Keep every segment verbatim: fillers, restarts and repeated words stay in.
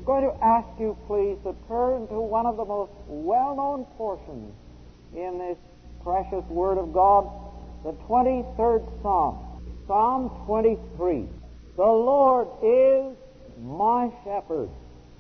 going to ask you, please, to turn to one of the most well-known portions in this precious Word of God, the twenty-third Psalm, Psalm twenty-three. The Lord is my shepherd.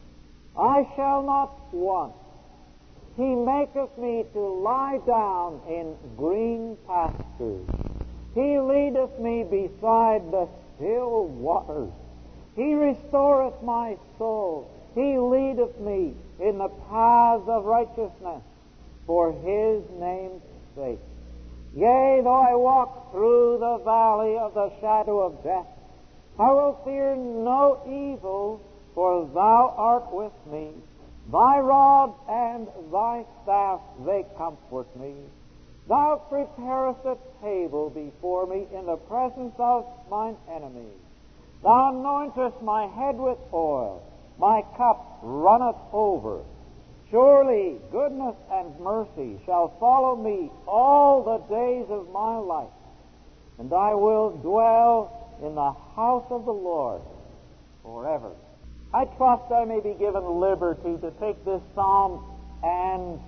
I shall not want. He maketh me to lie down in green pastures. He leadeth me beside the still waters. He restoreth my soul. He leadeth me in the paths of righteousness for His name's sake. Yea, though I walk through the valley of the shadow of death, I will fear no evil, for Thou art with me. Thy rod and Thy staff, they comfort me. Thou preparest a table before me in the presence of mine enemies. Thou anointest my head with oil. My cup runneth over. Surely goodness and mercy shall follow me all the days of my life, and I will dwell in the house of the Lord forever. I trust I may be given liberty to take this psalm and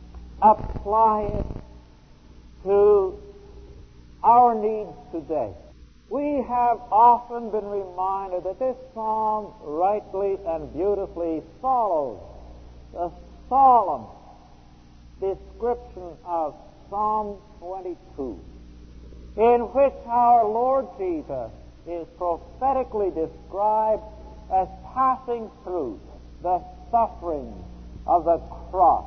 apply it to our needs today. We have often been reminded that this psalm rightly and beautifully follows the solemn description of Psalm twenty-two, in which our Lord Jesus is prophetically described as passing through the sufferings of the cross.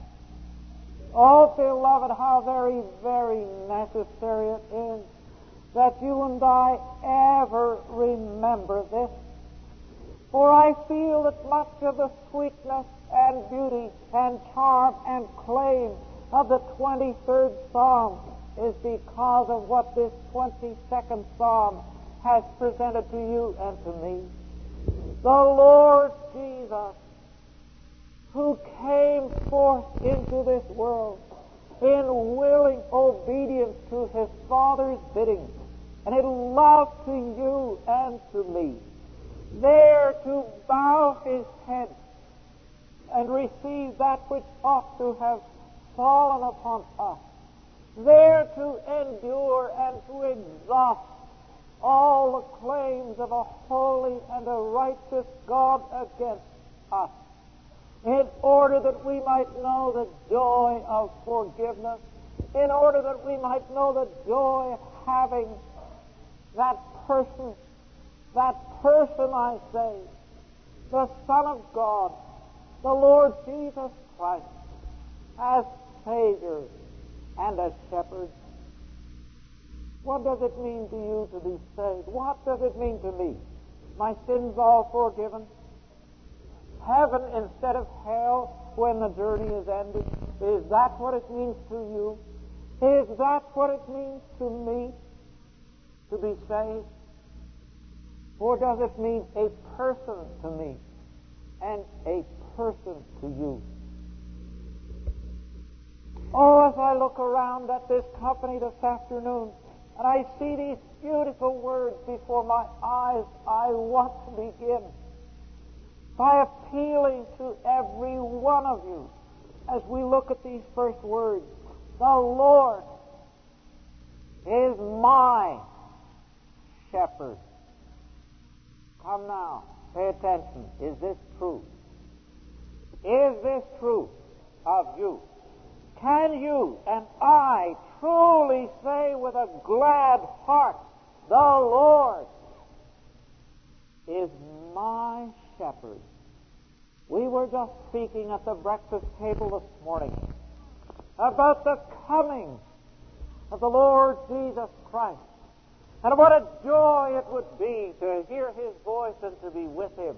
Oh, beloved, how very, very necessary it is that you and I ever remember this. For I feel that much of the sweetness and beauty and charm and claim of the twenty-third Psalm is because of what this twenty-second Psalm has presented to you and to me. The Lord Jesus, who came forth into this world in willing obedience to His Father's bidding, and in love to you and to me, there to bow His head and receive that which ought to have fallen upon us, there to endure and to exhaust all the claims of a holy and a righteous God against us, in order that we might know the joy of forgiveness, in order that we might know the joy of having that person, that person, I say, the Son of God, the Lord Jesus Christ, as Savior and as Shepherd. What does it mean to you to be saved? What does it mean to me? My sins all forgiven? Heaven instead of hell when the journey is ended? Is that what it means to you? Is that what it means to me to be saved? Or does it mean a person to me and a person to you? Oh, as I look around at this company this afternoon, and I see these beautiful words before my eyes, I want to begin by appealing to every one of you as we look at these first words. The Lord is my shepherd. Come now, pay attention. Is this true? Is this true of you? Can you and I truly say with a glad heart, the Lord is my shepherd? We were just speaking at the breakfast table this morning about the coming of the Lord Jesus Christ, and what a joy it would be to hear His voice and to be with Him.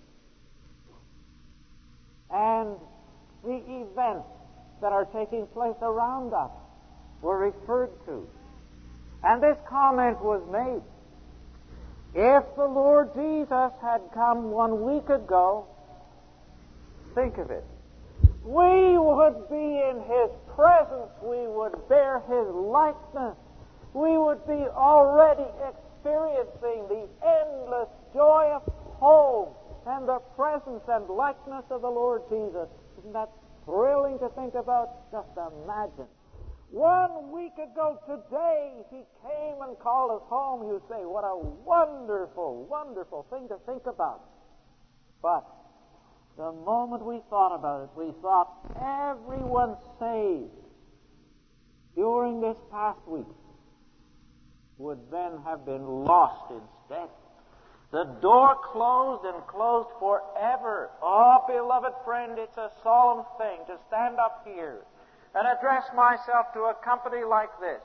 And the events that are taking place around us were referred to. And this comment was made. If the Lord Jesus had come one week ago, think of it, we would be in His presence, we would bear His likeness, we would be already experiencing the endless joy of home and the presence and likeness of the Lord Jesus. Isn't that thrilling to think about? Just imagine. One week ago today, He came and called us home. You say, what a wonderful, wonderful thing to think about. But the moment we thought about it, we thought everyone saved during this past week would then have been lost instead. The door closed and closed forever. Oh, beloved friend, it's a solemn thing to stand up here and address myself to a company like this,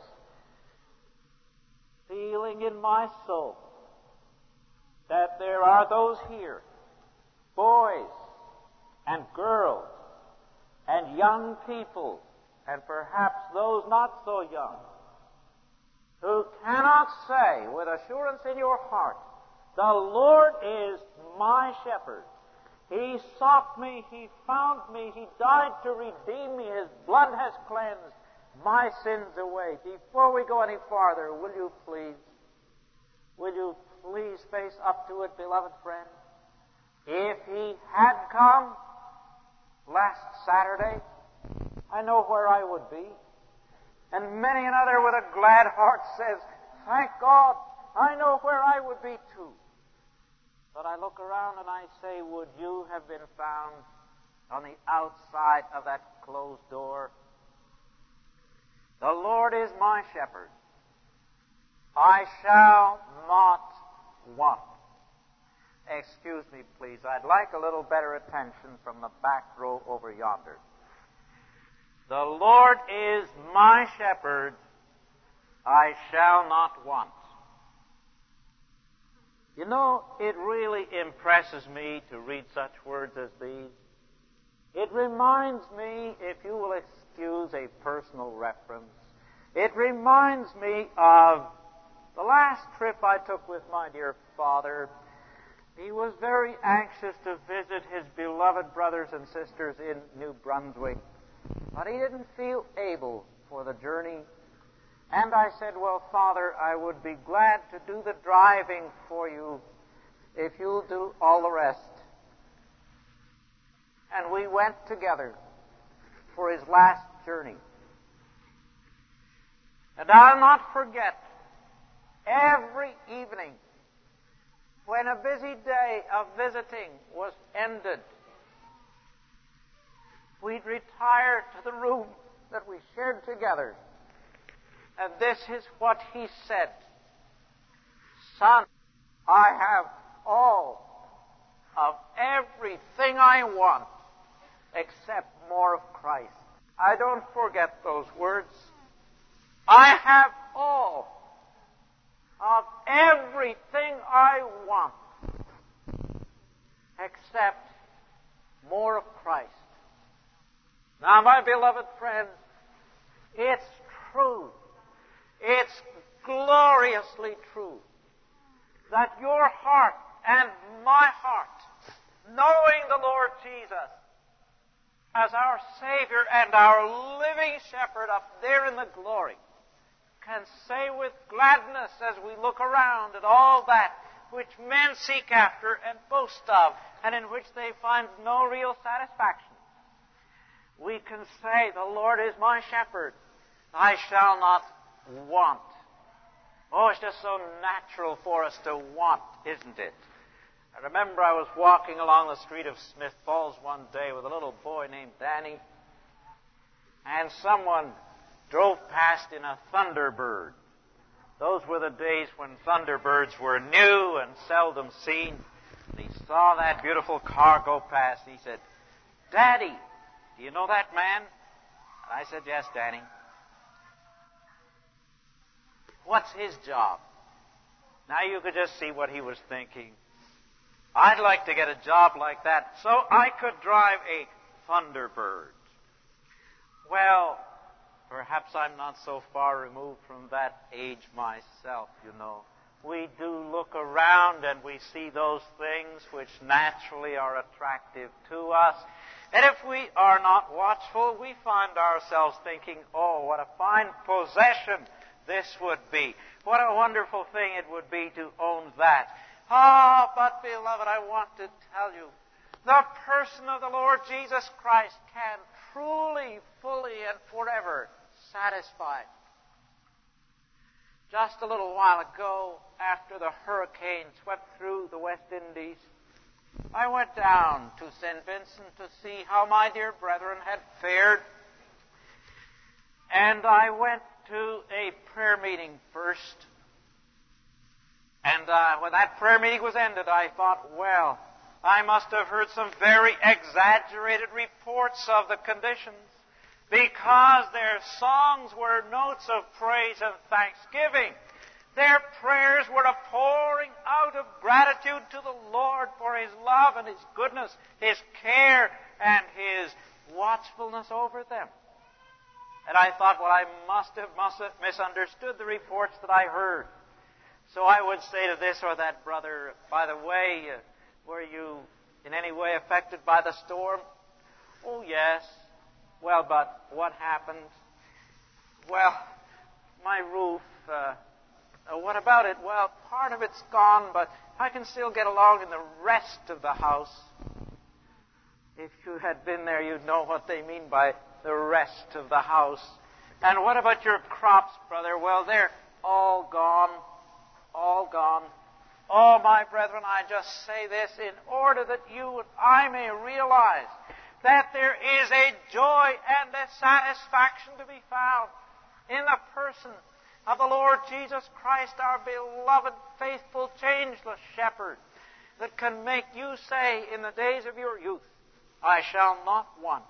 feeling in my soul that there are those here, boys and girls and young people, and perhaps those not so young, who cannot say with assurance in your heart, the Lord is my shepherd. He sought me, He found me, He died to redeem me, His blood has cleansed my sins away. Before we go any farther, will you please, will you please face up to it, beloved friend? If He had come last Saturday, I know where I would be. And many another with a glad heart says, thank God, I know where I would be too. But I look around and I say, would you have been found on the outside of that closed door? The Lord is my shepherd. I shall not want. Excuse me, please. I'd like a little better attention from the back row over yonder. The Lord is my shepherd. I shall not want. You know, it really impresses me to read such words as these. It reminds me, if you will excuse a personal reference, it reminds me of the last trip I took with my dear father. He was very anxious to visit his beloved brothers and sisters in New Brunswick, but he didn't feel able for the journey. And I said, well, Father, I would be glad to do the driving for you if you'll do all the rest. And we went together for his last journey. And I'll not forget, every evening, when a busy day of visiting was ended, we'd retire to the room that we shared together. And this is what he said. Son, I have all of everything I want except more of Christ. I don't forget those words. I have all of everything I want except more of Christ. Now, my beloved friends, it's true. It's gloriously true that your heart and my heart, knowing the Lord Jesus as our Savior and our living shepherd up there in the glory, can say with gladness as we look around at all that which men seek after and boast of, and in which they find no real satisfaction, we can say, the Lord is my shepherd, I shall not want. Oh, it's just so natural for us to want, isn't it? I remember I was walking along the street of Smith Falls one day with a little boy named Danny, and someone drove past in a Thunderbird. Those were the days when Thunderbirds were new and seldom seen. And he saw that beautiful car go past. He said, Daddy, do you know that man? And I said, yes, Danny. What's his job? Now you could just see what he was thinking. I'd like to get a job like that so I could drive a Thunderbird. Well, perhaps I'm not so far removed from that age myself, you know. We do look around and we see those things which naturally are attractive to us. And if we are not watchful, we find ourselves thinking, oh, what a fine possession this would be. What a wonderful thing it would be to own that. Ah, but beloved, I want to tell you, the person of the Lord Jesus Christ can truly, fully, and forever satisfy. Just a little while ago, after the hurricane swept through the West Indies, I went down to Saint Vincent to see how my dear brethren had fared. And I went to a prayer meeting first. And uh, when that prayer meeting was ended, I thought, well, I must have heard some very exaggerated reports of the conditions, because their songs were notes of praise and thanksgiving. Their prayers were a pouring out of gratitude to the Lord for His love and His goodness, His care, and His watchfulness over them. And I thought, well, I must have, must have misunderstood the reports that I heard. So I would say to this or that brother, by the way, uh, were you in any way affected by the storm? Oh, yes. Well, but what happened? Well, my roof, uh, uh, what about it? Well, part of it's gone, but I can still get along in the rest of the house. If you had been there, you'd know what they mean by the rest of the house. And what about your crops, brother? Well, they're all gone. All gone. Oh, my brethren, I just say this in order that you and I may realize that there is a joy and a satisfaction to be found in the person of the Lord Jesus Christ, our beloved, faithful, changeless shepherd, that can make you say in the days of your youth, I shall not want.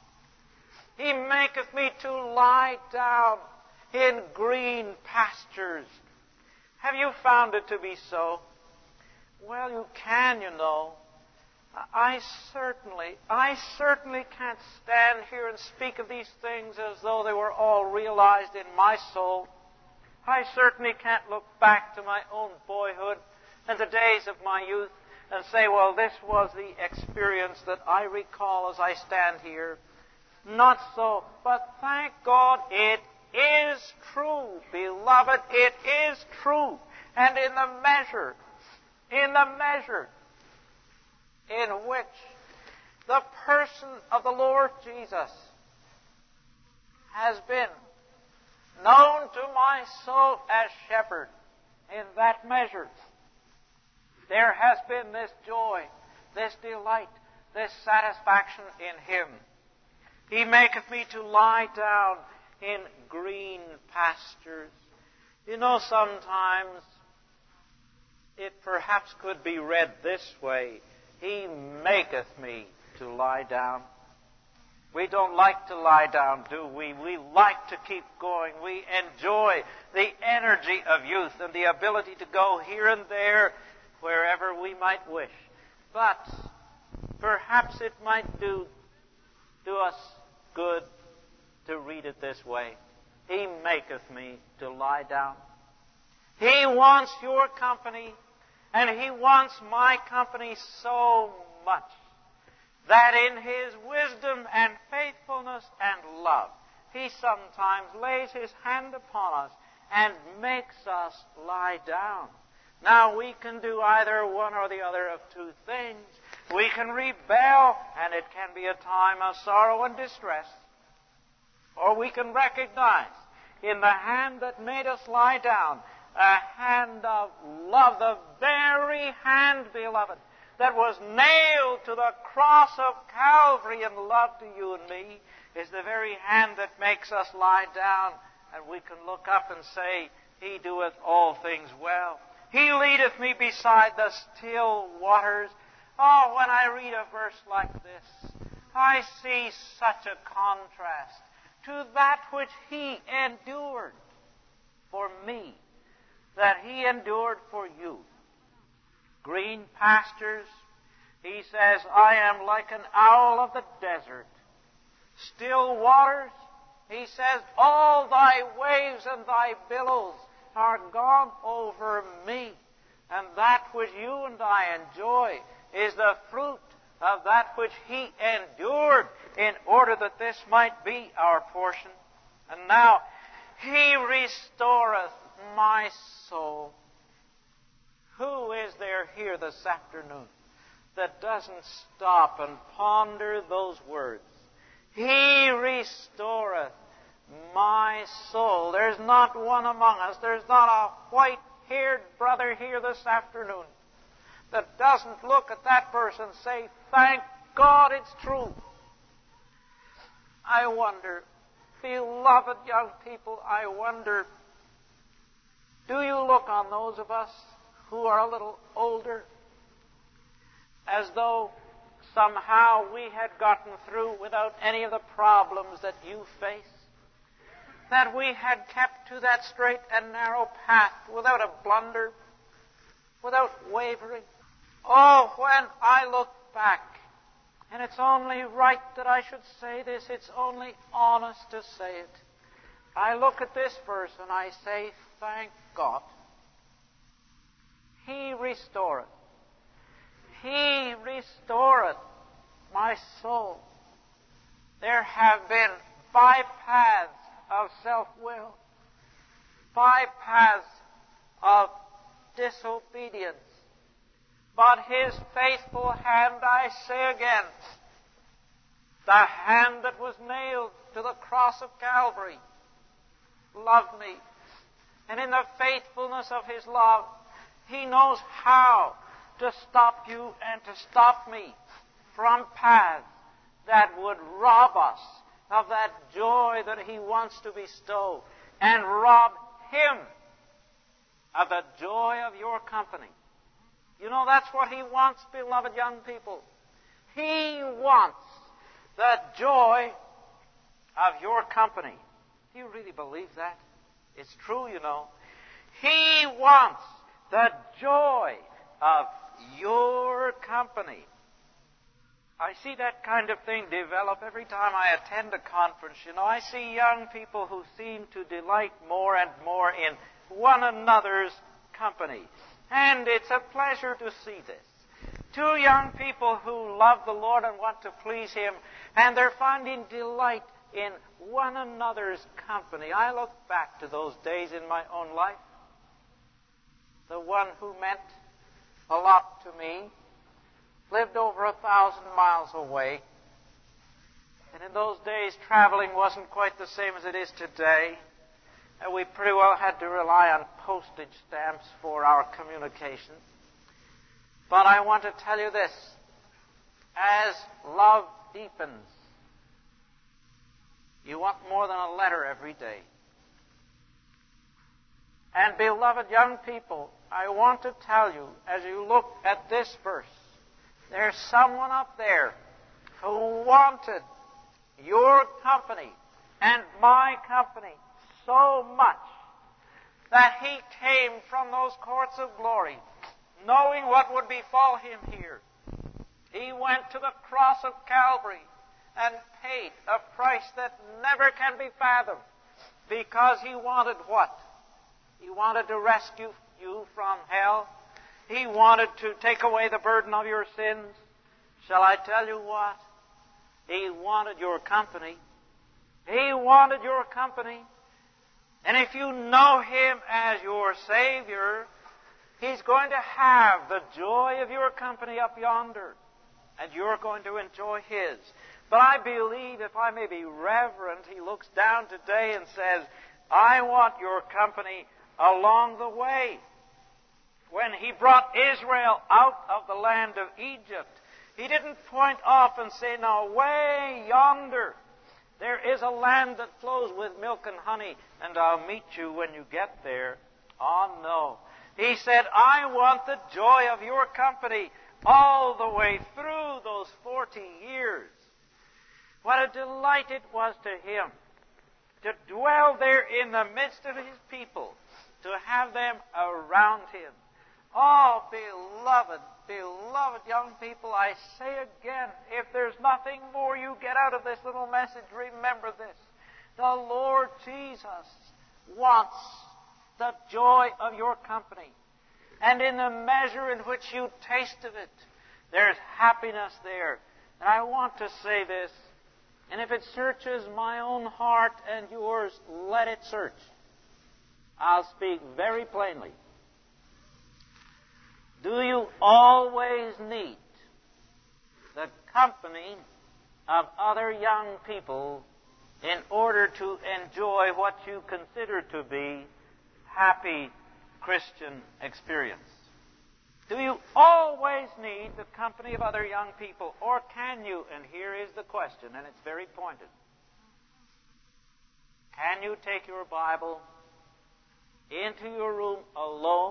He maketh me to lie down in green pastures. Have you found it to be so? Well, you can, you know. I certainly, I certainly can't stand here and speak of these things as though they were all realized in my soul. I certainly can't look back to my own boyhood and the days of my youth and say, well, this was the experience that I recall as I stand here. Not so, but thank God it is true, beloved, it is true. And in the measure, in the measure in which the person of the Lord Jesus has been known to my soul as shepherd, in that measure, there has been this joy, this delight, this satisfaction in Him. He maketh me to lie down in green pastures. You know, sometimes it perhaps could be read this way: He maketh me to lie down. We don't like to lie down, do we? We like to keep going. We enjoy the energy of youth and the ability to go here and there wherever we might wish. But perhaps it might do, do us good to read it this way: He maketh me to lie down. He wants your company, and He wants my company so much that in His wisdom and faithfulness and love, He sometimes lays His hand upon us and makes us lie down. Now, we can do either one or the other of two things. We can rebel, and it can be a time of sorrow and distress. Or we can recognize in the hand that made us lie down a hand of love, the very hand, beloved, that was nailed to the cross of Calvary in love to you and me, is the very hand that makes us lie down, and we can look up and say, He doeth all things well. He leadeth me beside the still waters. Oh, when I read a verse like this, I see such a contrast to that which He endured for me, that He endured for you. Green pastures, He says, I am like an owl of the desert. Still waters, He says, all thy waves and thy billows are gone over me. And that which you and I enjoy is the fruit of that which He endured in order that this might be our portion. And now, He restoreth my soul. Who is there here this afternoon that doesn't stop and ponder those words? He restoreth my soul. There's not one among us, there's not a white-haired brother here this afternoon that doesn't look at that person and say, thank God it's true. I wonder, beloved young people, I wonder, do you look on those of us who are a little older as though somehow we had gotten through without any of the problems that you face? That we had kept to that straight and narrow path without a blunder, without wavering? Oh, when I look back, and it's only right that I should say this, it's only honest to say it, I look at this verse and I say, thank God. He restoreth. He restoreth my soul. There have been five paths of self-will, five paths of disobedience. But His faithful hand, I say again, the hand that was nailed to the cross of Calvary, loved me. And in the faithfulness of His love, He knows how to stop you and to stop me from paths that would rob us of that joy that He wants to bestow, and rob Him of the joy of your company. You know, that's what He wants, beloved young people. He wants the joy of your company. Do you really believe that? It's true, you know. He wants the joy of your company. I see that kind of thing develop every time I attend a conference. You know, I see young people who seem to delight more and more in one another's company. And it's a pleasure to see this. Two young people who love the Lord and want to please Him, and they're finding delight in one another's company. I look back to those days in my own life. The one who meant a lot to me lived over a thousand miles away. And in those days, traveling wasn't quite the same as it is today. And we pretty well had to rely on postage stamps for our communication. But I want to tell you this. As love deepens, you want more than a letter every day. And beloved young people, I want to tell you, as you look at this verse, there's someone up there who wanted your company and my company so much that he came from those courts of glory, knowing what would befall him here. He went to the cross of Calvary and paid a price that never can be fathomed, because he wanted what? He wanted to rescue you from hell. He wanted to take away the burden of your sins. Shall I tell you what? He wanted your company. He wanted your company. And if you know Him as your Savior, He's going to have the joy of your company up yonder, and you're going to enjoy His. But I believe, if I may be reverent, He looks down today and says, I want your company along the way. When He brought Israel out of the land of Egypt, He didn't point off and say, now way yonder, there is a land that flows with milk and honey, and I'll meet you when you get there. Oh, no. He said, I want the joy of your company all the way through those forty years. What a delight it was to Him to dwell there in the midst of His people, to have them around Him. Oh, beloved, beloved young people, I say again, if there's nothing more you get out of this little message, remember this. The Lord Jesus wants the joy of your company. And in the measure in which you taste of it, there's happiness there. And I want to say this, and if it searches my own heart and yours, let it search. I'll speak very plainly. Do you always need the company of other young people in order to enjoy what you consider to be happy Christian experience? Do you always need the company of other young people, or can you, and here is the question, and it's very pointed, can you take your Bible into your room alone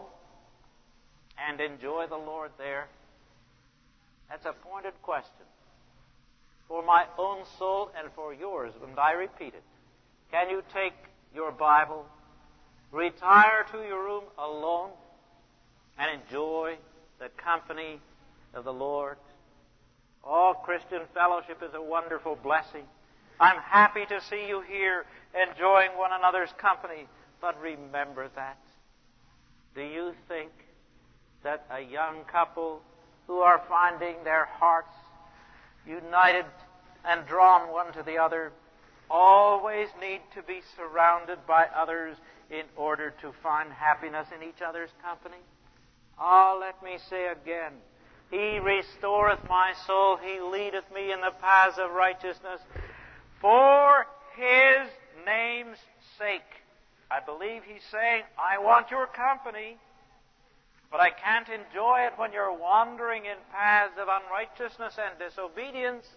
and enjoy the Lord there? That's a pointed question for my own soul and for yours, and I repeat it. Can you take your Bible, retire to your room alone, and enjoy the company of the Lord? Oh, Christian fellowship is a wonderful blessing. I'm happy to see you here enjoying one another's company, but remember that. Do you think that a young couple who are finding their hearts united and drawn one to the other always need to be surrounded by others in order to find happiness in each other's company? Ah, let me say again, He restoreth my soul, He leadeth me in the paths of righteousness for His name's sake. I believe He's saying, I want your company, but I can't enjoy it when you're wandering in paths of unrighteousness and disobedience,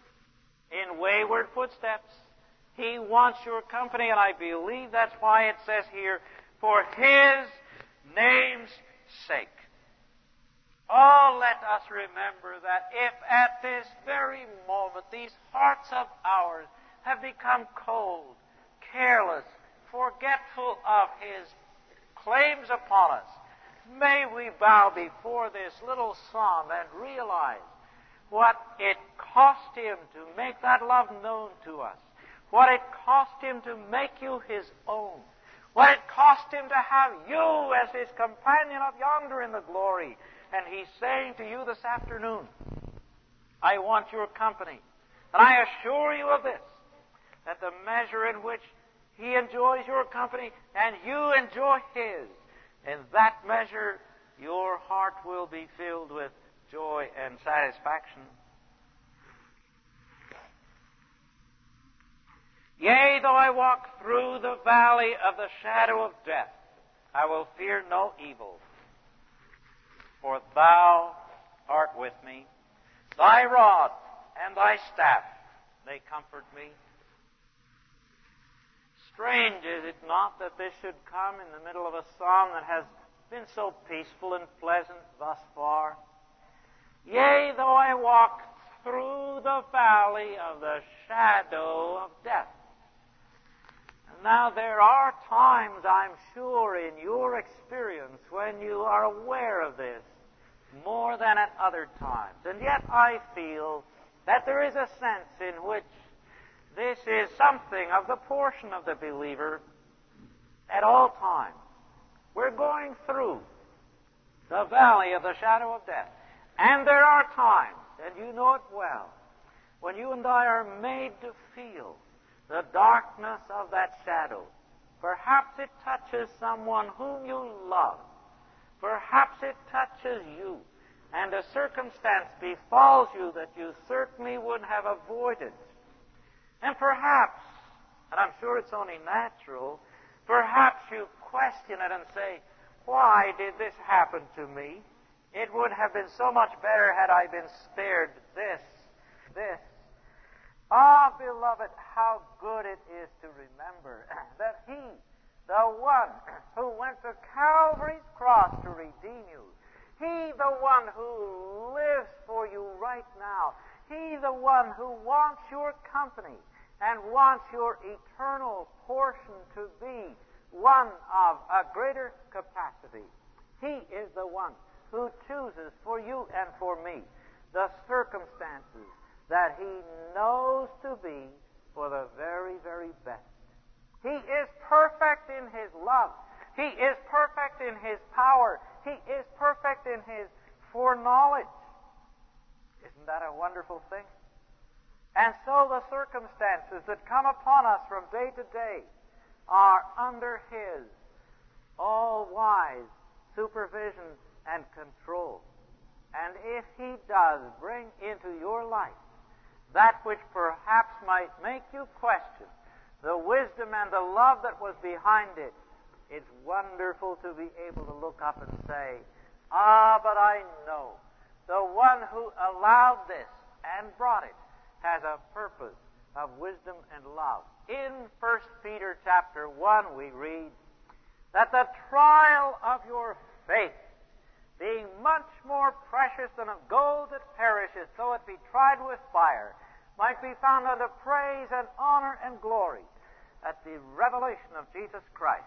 in wayward footsteps. He wants your company, and I believe that's why it says here, for His name's sake. Oh, let us remember that if at this very moment these hearts of ours have become cold, careless, forgetful of His claims upon us, may we bow before this little psalm and realize what it cost Him to make that love known to us, what it cost Him to make you His own, what it cost Him to have you as His companion up yonder in the glory. And He's saying to you this afternoon, I want your company. And I assure you of this, that the measure in which He enjoys your company and you enjoy His, in that measure your heart will be filled with joy and satisfaction. Yea, though I walk through the valley of the shadow of death, I will fear no evil, for Thou art with me. Thy rod and Thy staff, they comfort me. Strange, is it not, that this should come in the middle of a psalm that has been so peaceful and pleasant thus far? Yea, though I walk through the valley of the shadow of death. Now, there are times, I'm sure, in your experience when you are aware of this more than at other times. And yet I feel that there is a sense in which this is something of the portion of the believer at all times. We're going through the valley of the shadow of death. And there are times, and you know it well, when you and I are made to feel the darkness of that shadow. Perhaps it touches someone whom you love. Perhaps it touches you, and a circumstance befalls you that you certainly would have avoided. And perhaps, and I'm sure it's only natural, perhaps you question it and say, why did this happen to me? It would have been so much better had I been spared this, this. Ah, beloved, how good it is to remember that He, the one who went to Calvary's cross to redeem you, He, the one who lives for you right now, He, the one who wants your company and wants your eternal portion to be one of a greater capacity. He is the one who chooses for you and for me the circumstances that He knows to be for the very, very best. He is perfect in His love. He is perfect in His power. He is perfect in His foreknowledge. Isn't that a wonderful thing? And so the circumstances that come upon us from day to day are under His all-wise supervision and control. And if he does bring into your life that which perhaps might make you question the wisdom and the love that was behind it, it's wonderful to be able to look up and say, ah, but I know the one who allowed this and brought it has a purpose of wisdom and love. In First Peter chapter one we read that the trial of your faith, being much more precious than of gold that perishes, though it be tried with fire, might be found unto praise and honor and glory at the revelation of Jesus Christ.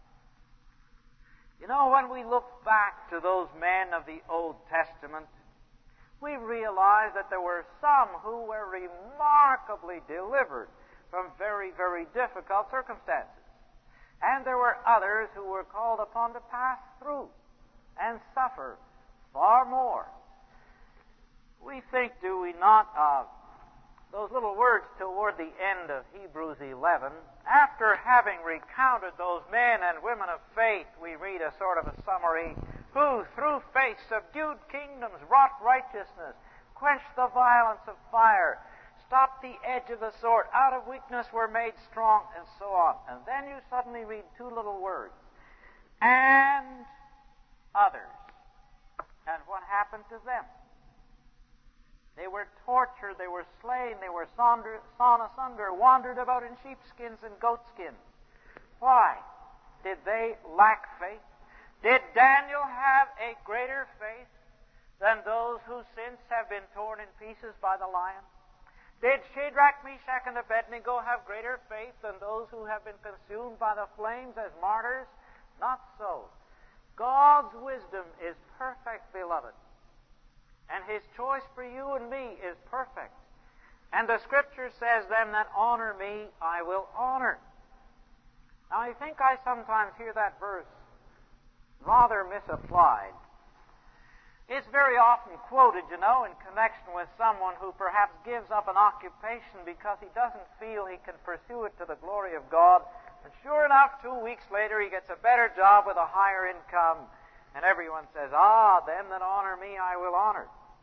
You know, when we look back to those men of the Old Testament, we realize that there were some who were remarkably delivered from very, very difficult circumstances. And there were others who were called upon to pass through and suffer far more. We think, do we not, of those little words toward the end of Hebrews eleven. After having recounted those men and women of faith, we read a sort of a summary, who through faith subdued kingdoms, wrought righteousness, quenched the violence of fire, stopped the edge of the sword, out of weakness were made strong, and so on. And then you suddenly read two little words, and others. And what happened to them? They were tortured, they were slain, they were sawn asunder, wandered about in sheepskins and goatskins. Why? Did they lack faith? Did Daniel have a greater faith than those who since have been torn in pieces by the lion? Did Shadrach, Meshach, and Abednego have greater faith than those who have been consumed by the flames as martyrs? Not so. God's wisdom is perfect, beloved. And His choice for you and me is perfect. And the Scripture says, them that honor me, I will honor. Now, I think I sometimes hear that verse rather misapplied. It's very often quoted, you know, in connection with someone who perhaps gives up an occupation because he doesn't feel he can pursue it to the glory of God. And sure enough, two weeks later, he gets a better job with a higher income. And everyone says, ah, them that honor me, I will honor.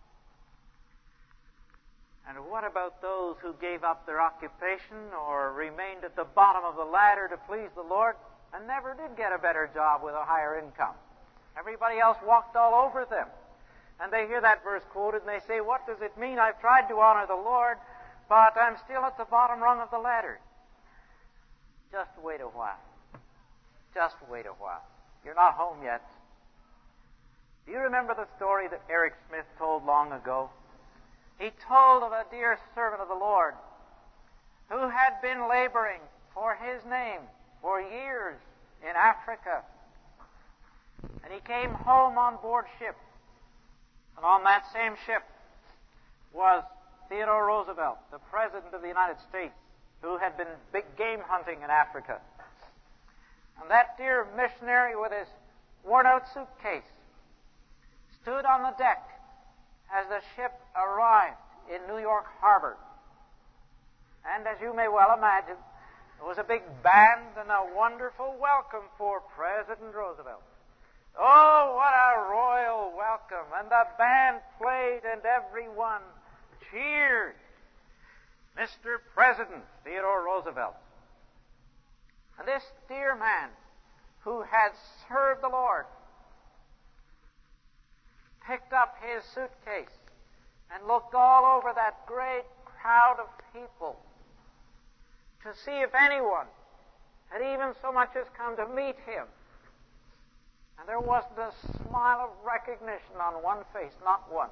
And what about those who gave up their occupation or remained at the bottom of the ladder to please the Lord and never did get a better job with a higher income? Everybody else walked all over them. And they hear that verse quoted and they say, what does it mean? I've tried to honor the Lord, but I'm still at the bottom rung of the ladder. Just wait a while. Just wait a while. You're not home yet. Do you remember the story that Eric Smith told long ago? He told of a dear servant of the Lord who had been laboring for His name for years in Africa. And he came home on board ship. And on that same ship was Theodore Roosevelt, the President of the United States, who had been big game hunting in Africa. And that dear missionary with his worn-out suitcase stood on the deck as the ship arrived in New York Harbor. And as you may well imagine, there was a big band and a wonderful welcome for President Roosevelt. Oh, what a royal welcome. And the band played and everyone cheered. Mister President Theodore Roosevelt. And this dear man who had served the Lord picked up his suitcase and looked all over that great crowd of people to see if anyone had even so much as come to meet him. And there wasn't a smile of recognition on one face, not one.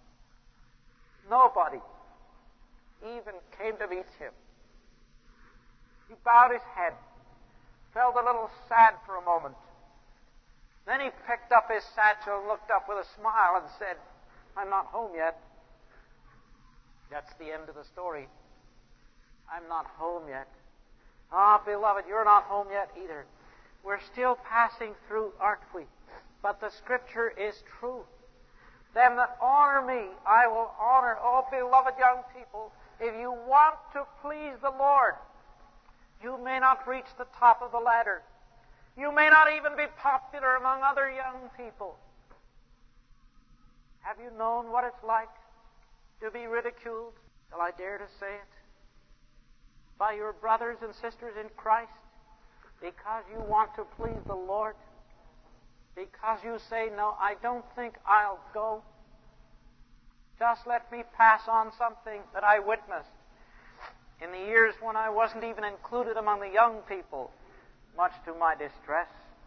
Nobody even came to meet him. He bowed his head, felt a little sad for a moment. Then he picked up his satchel, looked up with a smile and said, I'm not home yet. That's the end of the story. I'm not home yet. Ah, beloved, you're not home yet either. We're still passing through, aren't we? But the Scripture is true. Them that honor me, I will honor. Oh, beloved young people, if you want to please the Lord, you may not reach the top of the ladder. You may not even be popular among other young people. Have you known what it's like to be ridiculed, shall I dare to say it, by your brothers and sisters in Christ because you want to please the Lord? Because you say, no, I don't think I'll go. Just let me pass on something that I witnessed in the years when I wasn't even included among the young people, much to my distress.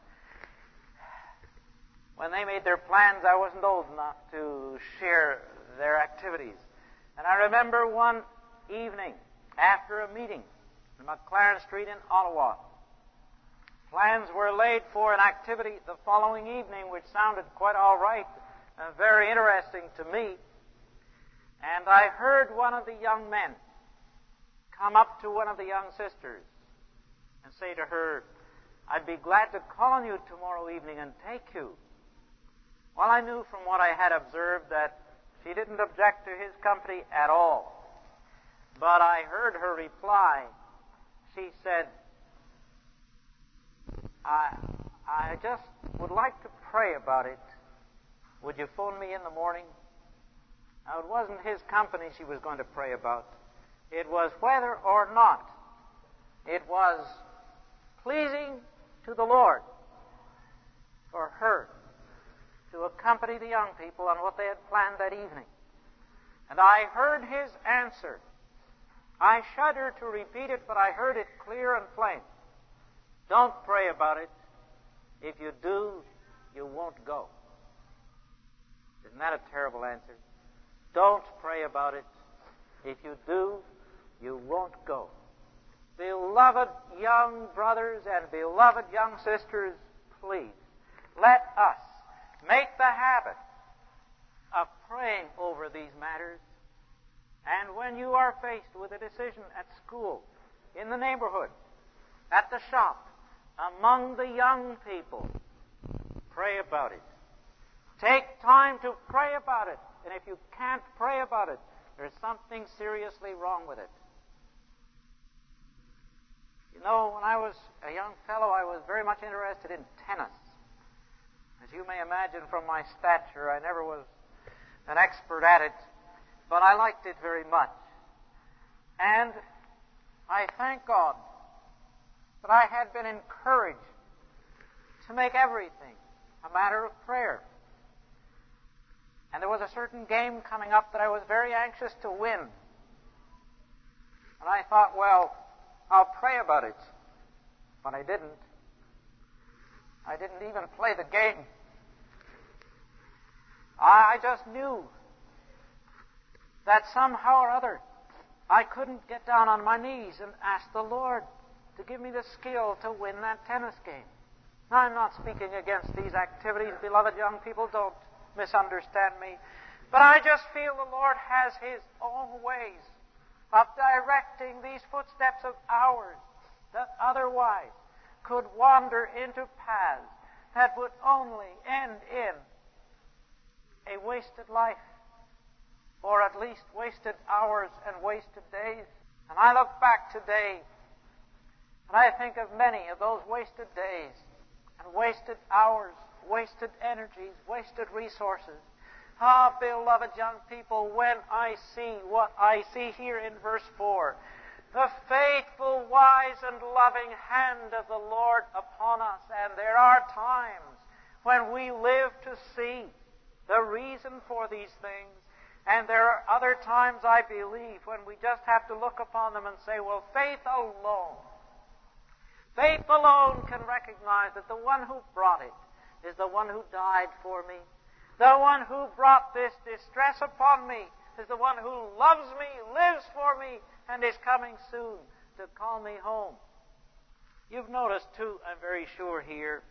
When they made their plans, I wasn't old enough to share their activities. And I remember one evening after a meeting in McLaren Street in Ottawa, plans were laid for an activity the following evening which sounded quite all right and very interesting to me. And I heard one of the young men come up to one of the young sisters and say to her, I'd be glad to call on you tomorrow evening and take you. Well, I knew from what I had observed that she didn't object to his company at all. But I heard her reply. She said, I, I just would like to pray about it. Would you phone me in the morning? Now, it wasn't his company she was going to pray about. It was whether or not it was pleasing to the Lord for her to accompany the young people on what they had planned that evening. And I heard his answer. I shudder to repeat it, but I heard it clear and plain. Don't pray about it. If you do, you won't go. Isn't that a terrible answer? Don't pray about it. If you do, you won't go. Beloved young brothers and beloved young sisters, please, let us make the habit of praying over these matters. And when you are faced with a decision at school, in the neighborhood, at the shop, among the young people, pray about it. Take time to pray about it. And if you can't pray about it, there's something seriously wrong with it. You know, when I was a young fellow, I was very much interested in tennis. As you may imagine from my stature, I never was an expert at it, but I liked it very much. And I thank God that I had been encouraged to make everything a matter of prayer. And there was a certain game coming up that I was very anxious to win. And I thought, well, I'll pray about it. But I didn't. I didn't even play the game. I just knew that somehow or other I couldn't get down on my knees and ask the Lord to give me the skill to win that tennis game. Now, I'm not speaking against these activities, beloved young people. Don't misunderstand me. But I just feel the Lord has His own ways of directing these footsteps of ours that otherwise could wander into paths that would only end in a wasted life, or at least wasted hours and wasted days. And I look back today, and I think of many of those wasted days, and wasted hours, wasted energies, wasted resources. Ah, beloved young people, when I see what I see here in verse four, the faithful, wise, and loving hand of the Lord upon us, and there are times when we live to see the reason for these things, and there are other times, I believe, when we just have to look upon them and say, well, faith alone, faith alone can recognize that the one who brought it is the one who died for me. The one who brought this distress upon me is the one who loves me, lives for me, and is coming soon to call me home. You've noticed, too, I'm very sure here,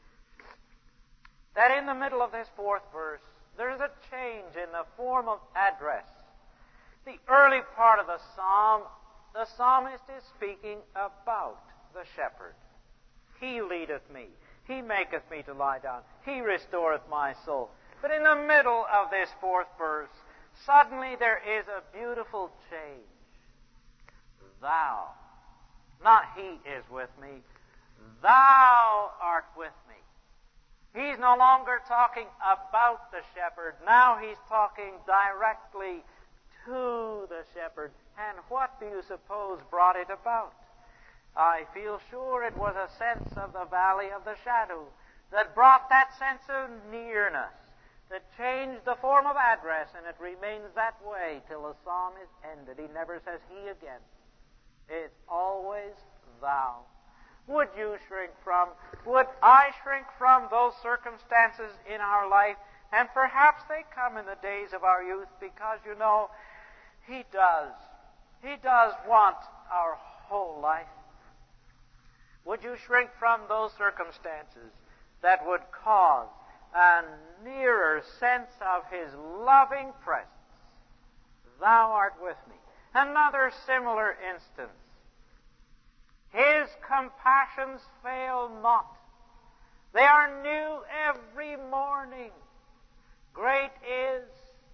that in the middle of this fourth verse, there's a change in the form of address. The early part of the psalm, the psalmist is speaking about the shepherd. He leadeth me. He maketh me to lie down. He restoreth my soul. But in the middle of this fourth verse, suddenly there is a beautiful change. Thou, not he is with me, thou art with me. He's no longer talking about the shepherd. Now he's talking directly to the shepherd. And what do you suppose brought it about? I feel sure it was a sense of the valley of the shadow that brought that sense of nearness, that changed the form of address, and it remains that way till the psalm is ended. He never says he again. It's always thou. Would you shrink from, would I shrink from those circumstances in our life? And perhaps they come in the days of our youth because, you know, He does. He does want our whole life. Would you shrink from those circumstances that would cause a nearer sense of His loving presence? Thou art with me. Another similar instance. His compassions fail not. They are new every morning. Great is,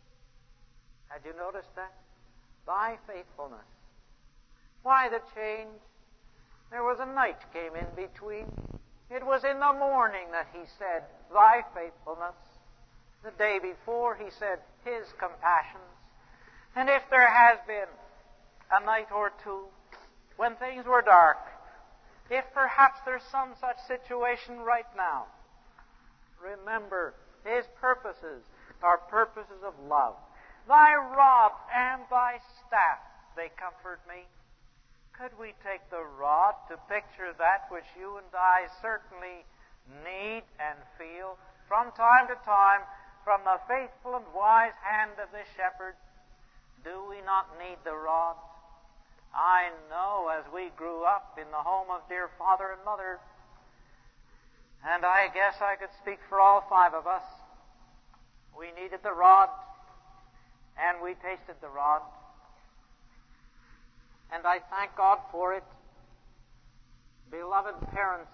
had you noticed that? Thy faithfulness. Why the change? There was a night came in between. It was in the morning that He said, Thy faithfulness. The day before He said, His compassions. And if there has been a night or two when things were dark, if perhaps there's some such situation right now, remember, His purposes are purposes of love. Thy rod and Thy staff, they comfort me. Could we take the rod to picture that which you and I certainly need and feel from time to time from the faithful and wise hand of the shepherd? Do we not need the rod? I know as we grew up in the home of dear father and mother, and I guess I could speak for all five of us, we needed the rod, and we tasted the rod. And I thank God for it. Beloved parents,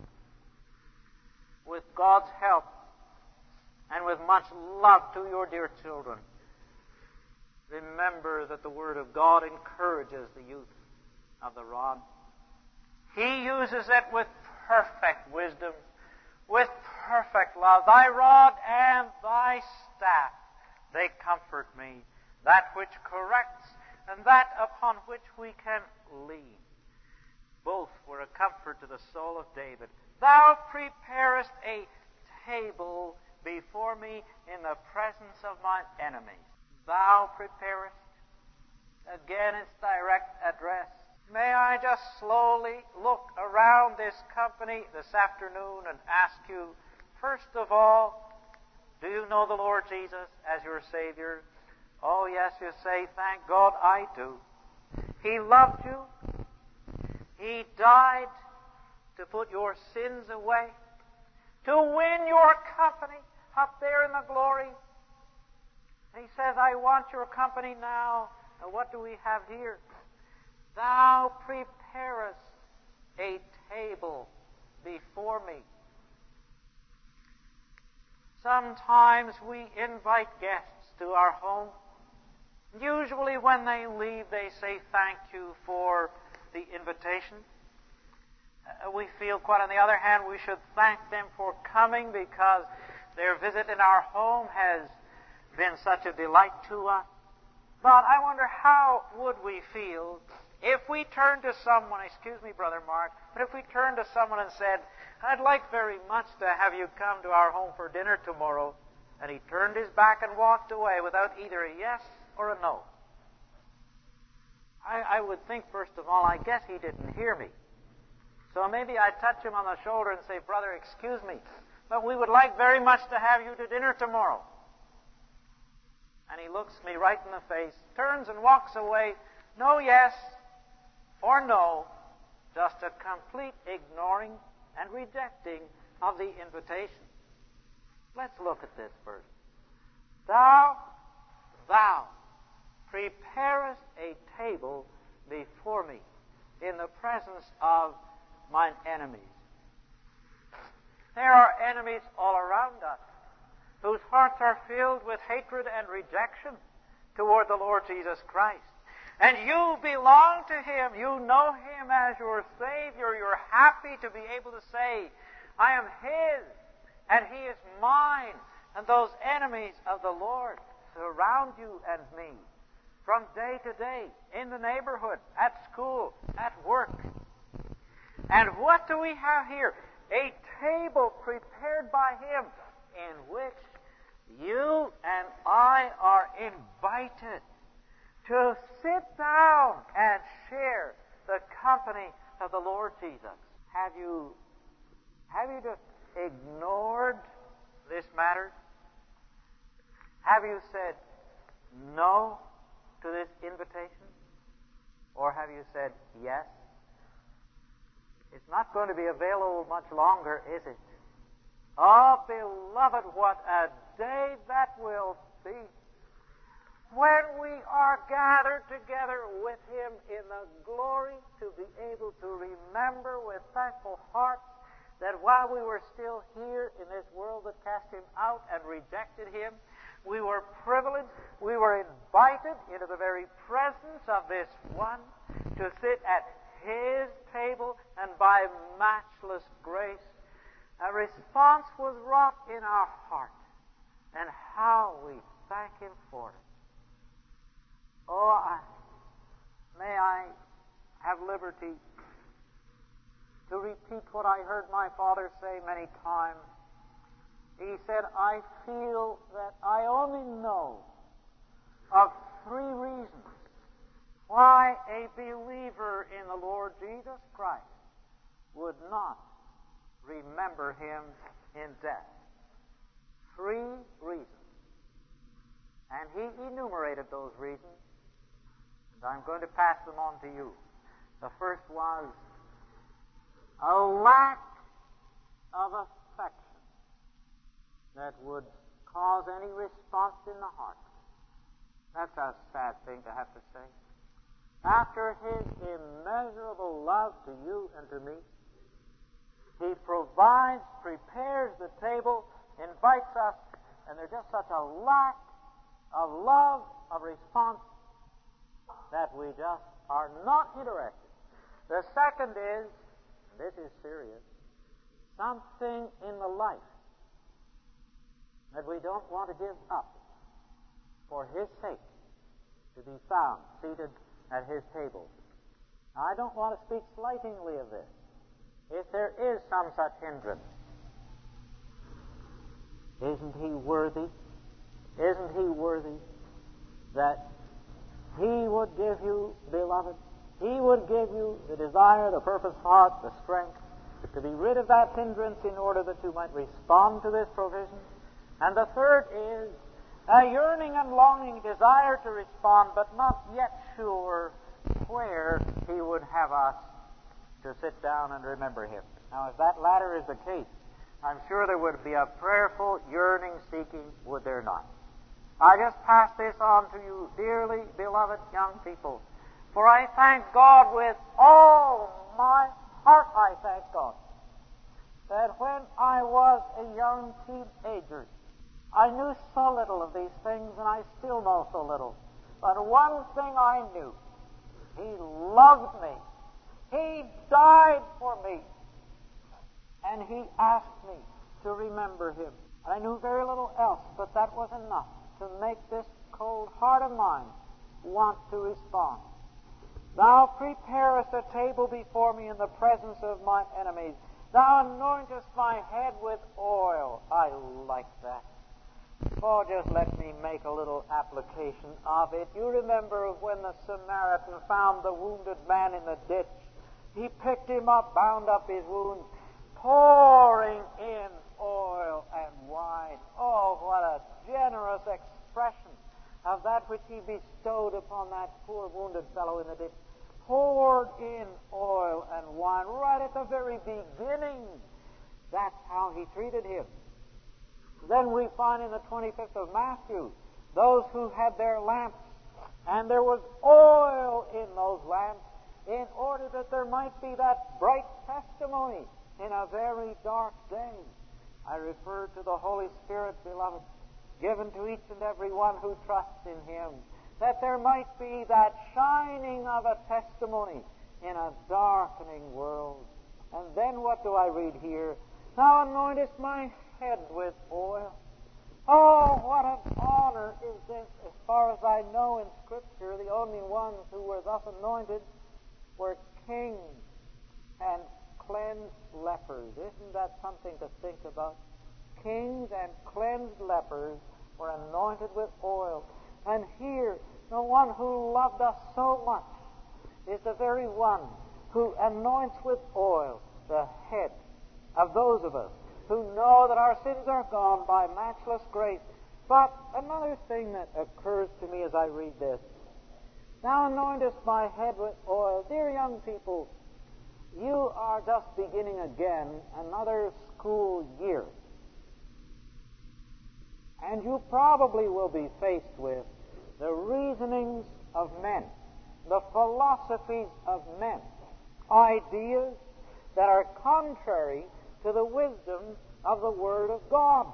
with God's help and with much love to your dear children, remember that the Word of God encourages the use of the rod. He uses it with perfect wisdom, with perfect love. Thy rod and Thy staff, they comfort me. That which corrects and that upon which we can lean. Both were a comfort to the soul of David. Thou preparest a table before me in the presence of mine enemies. Thou preparest. Again, it's direct address. May I just slowly look around this company this afternoon and ask you, first of all, do you know the Lord Jesus as your Savior? Oh, yes, you say, thank God I do. He loved you. He died to put your sins away, to win your company up there in the glory. And He says, I want your company now. And what do we have here? Thou preparest a table before me. Sometimes we invite guests to our home. Usually when they leave, they say thank you for the invitation. Uh, we feel, quite on the other hand, we should thank them for coming because their visit in our home has been such a delight to us. But I wonder how would we feel if we turned to someone, excuse me, Brother Mark, but if we turned to someone and said, I'd like very much to have you come to our home for dinner tomorrow, and he turned his back and walked away without either a yes or a no. I, I would think, first of all, I guess he didn't hear me. So maybe I'd touch him on the shoulder and say, Brother, excuse me, but we would like very much to have you to dinner tomorrow. And he looks me right in the face, turns and walks away, no yes or no, just a complete ignoring and rejecting of the invitation. Let's look at this first. Thou, thou, preparest a table before me in the presence of mine enemies. There are enemies all around us whose hearts are filled with hatred and rejection toward the Lord Jesus Christ. And you belong to Him. You know Him as your Savior. You're happy to be able to say, I am His. and He is mine. And those enemies of the Lord surround you and me from day to day, in the neighborhood, at school, at work. And what do we have here? A table prepared by Him in which you and I are invited to sit down and share the company of the Lord Jesus. Have you, have you just ignored this matter? Have you said no to this invitation? Or have you said yes? It's not going to be available much longer, is it? Oh, beloved, what a day that will be when we are gathered together with Him in the glory, to be able to remember with thankful hearts that while we were still here in this world that cast Him out and rejected Him, we were privileged, we were invited into the very presence of this one to sit at His table, and by matchless grace, a response was wrought in our heart, and how we thank Him for it. Oh, I, may I have liberty to repeat what I heard my father say many times. He said, I feel that I only know of three reasons why a believer in the Lord Jesus Christ would not remember Him in death. Three reasons. And he enumerated those reasons, and I'm going to pass them on to you. The first was a lack of affection that would cause any response in the heart. That's a sad thing to have to say. After His immeasurable love to you and to me, He provides, prepares the table, invites us, and there's just such a lack of love, of response, that we just are not interested. The second is, and this is serious, something in the life that we don't want to give up for His sake, to be found seated at His table. Now, I don't want to speak slightingly of this. If there is some such hindrance, isn't He worthy? Isn't He worthy that He would give you, beloved, He would give you the desire, the purpose, heart, the strength to be rid of that hindrance in order that you might respond to this provision? And the third is a yearning and longing desire to respond, but not yet sure where He would have us to sit down and remember Him. Now, if that latter is the case, I'm sure there would be a prayerful, yearning, seeking, would there not? I just pass this on to you, dearly beloved young people, for I thank God with all my heart, I thank God, that when I was a young teenager, I knew so little of these things, and I still know so little. But one thing I knew, He loved me. He died for me. And He asked me to remember Him. I knew very little else, but that was enough to make this cold heart of mine want to respond. Thou preparest a table before me in the presence of my enemies. Thou anointest my head with oil. I like that. Oh, just let me make a little application of it. You remember when the Samaritan found the wounded man in the ditch. He picked him up, bound up his wounds, pouring in oil and wine. Oh, what a generous expression of that which He bestowed upon that poor wounded fellow in the ditch. Poured in oil and wine right at the very beginning. That's how He treated him. Then we find in the twenty-fifth of Matthew, those who had their lamps, and there was oil in those lamps, in order that there might be that bright testimony in a very dark day. I refer to the Holy Spirit, beloved, given to each and every one who trusts in Him, that there might be that shining of a testimony in a darkening world. And then what do I read here? Thou anointest my head with oil. Oh, what an honor is this. As far as I know in Scripture, the only ones who were thus anointed were kings and cleansed lepers. Isn't that something to think about? Kings and cleansed lepers were anointed with oil. And here, the one who loved us so much is the very one who anoints with oil the head of those of us who know that our sins are gone by matchless grace. But another thing that occurs to me as I read this, thou anointest my head with oil. Dear young people, you are just beginning again another school year. And you probably will be faced with the reasonings of men, the philosophies of men, ideas that are contrary to the wisdom of the Word of God.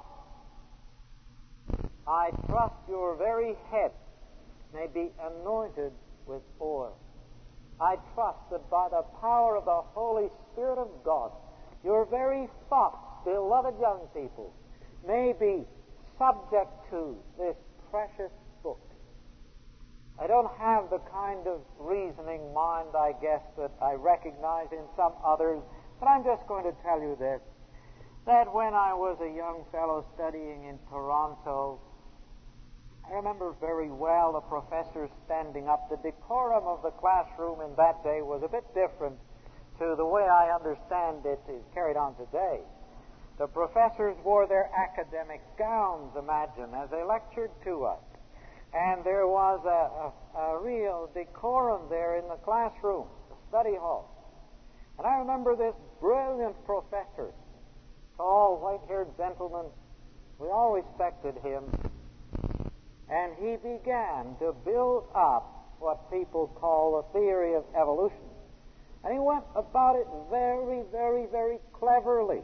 I trust your very head may be anointed with oil. I trust that by the power of the Holy Spirit of God, your very thoughts, beloved young people, may be subject to this precious book. I don't have the kind of reasoning mind, I guess, that I recognize in some others, but I'm just going to tell you this, that when I was a young fellow studying in Toronto, I remember very well the professors standing up. The decorum of the classroom in that day was a bit different to the way I understand it is carried on today. The professors wore their academic gowns, imagine, as they lectured to us. And there was a, a, a real decorum there in the classroom, the study hall. And I remember this brilliant professor, tall, white-haired gentleman. We all respected him. And he began to build up what people call the theory of evolution. And he went about it very, very, very cleverly.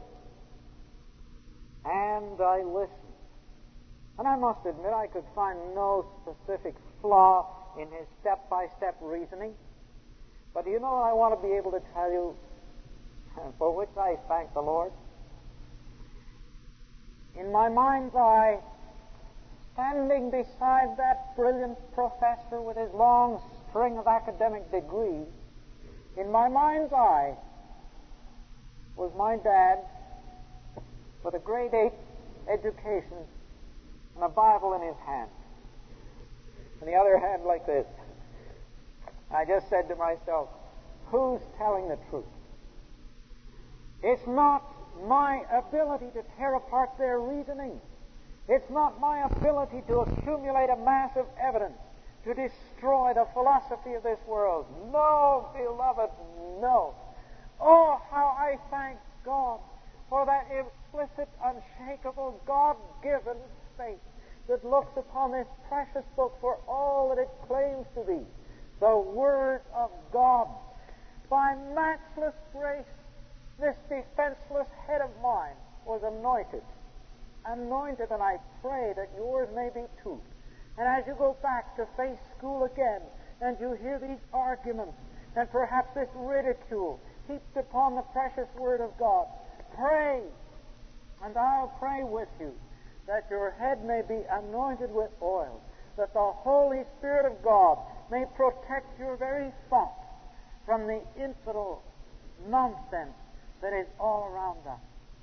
And I listened. And I must admit I could find no specific flaw in his step-by-step reasoning. But you know, I want to be able to tell you, for which I thank the Lord. In my mind's eye, standing beside that brilliant professor with his long string of academic degrees, in my mind's eye was my dad with a grade eight education and a Bible in his hand. And the other hand like this. I just said to myself, who's telling the truth? It's not my ability to tear apart their reasoning. It's not my ability to accumulate a mass of evidence to destroy the philosophy of this world. No, beloved, no. Oh, how I thank God for that implicit, unshakable, God-given faith that looks upon this precious book for all that it claims to be, the Word of God. By matchless grace, this defenseless head of mine was anointed. Anointed, and I pray that yours may be too. And as you go back to face school again, and you hear these arguments, and perhaps this ridicule heaped upon the precious Word of God, pray, and I'll pray with you, that your head may be anointed with oil, that the Holy Spirit of God may protect your very thoughts from the infidel nonsense that is all around us.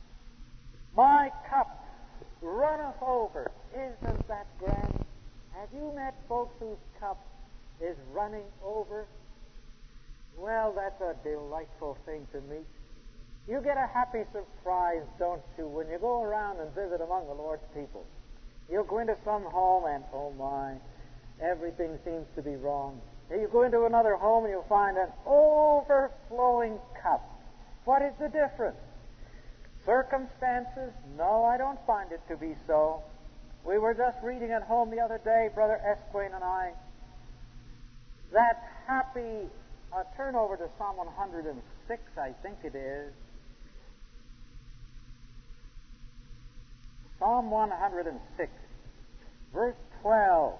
My cup runneth over. Isn't that grand? Have you met folks whose cup is running over? Well, that's a delightful thing to meet. You get a happy surprise, don't you, when you go around and visit among the Lord's people. You'll go into some home and, oh my, everything seems to be wrong. And you go into another home and you'll find an overflowing cup. What is the difference? Circumstances? No, I don't find it to be so. We were just reading at home the other day, Brother Esquane and I, that happy, uh, turn over to Psalm one hundred six, I think it is. Psalm one hundred six, verse twelve.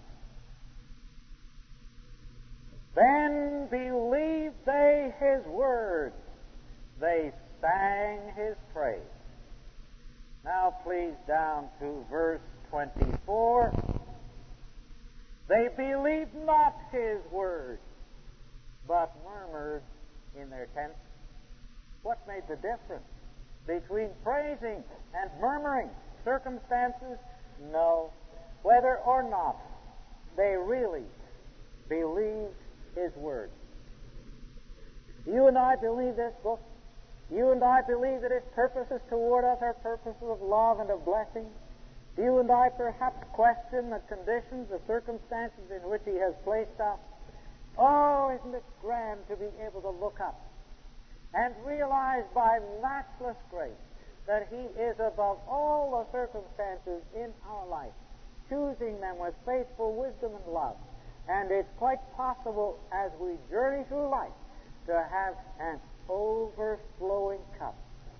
Then believed they his words, they sang his praise. Now please, down to verse twenty-four. They believed not his word, but murmured in their tents. What made the difference between praising and murmuring? Circumstances? No. Whether or not they really believed his word. You and I believe this book. You and I believe that its purposes toward us are purposes of love and of blessing. You and I perhaps question the conditions, the circumstances in which he has placed us. Oh, isn't it grand to be able to look up and realize by matchless grace that he is above all the circumstances in our life, choosing them with faithful wisdom and love. And it's quite possible as we journey through life to have an overflowing cup.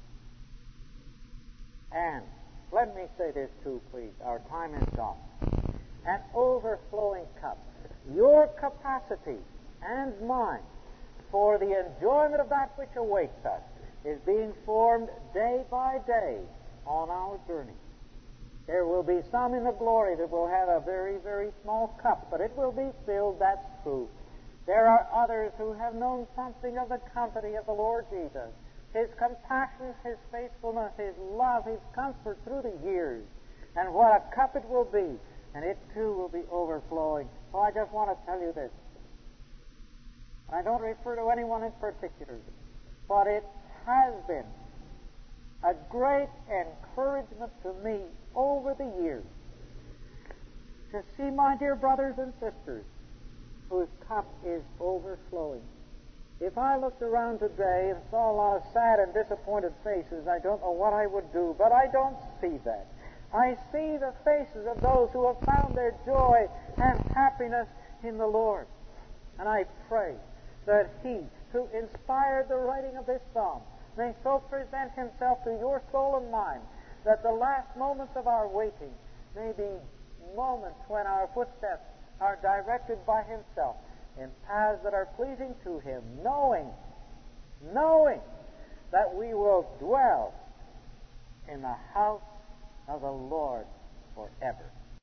And let me say this too, please. Our time is gone. An overflowing cup. Your capacity and mine for the enjoyment of that which awaits us is being formed day by day on our journey. There will be some in the glory that will have a very, very small cup, but it will be filled, that's true. There are others who have known something of the company of the Lord Jesus, his compassion, his faithfulness, his love, his comfort through the years. And what a cup it will be, and it too will be overflowing. So I just want to tell you this. I don't refer to anyone in particular, but it has been a great encouragement to me over the years to see my dear brothers and sisters whose cup is overflowing. If I looked around today and saw a lot of sad and disappointed faces, I don't know what I would do, but I don't see that. I see the faces of those who have found their joy and happiness in the Lord. And I pray that he who inspired the writing of this psalm may so present himself to your soul and mine that the last moments of our waiting may be moments when our footsteps are directed by himself in paths that are pleasing to him, knowing, knowing that we will dwell in the house of the Lord forever.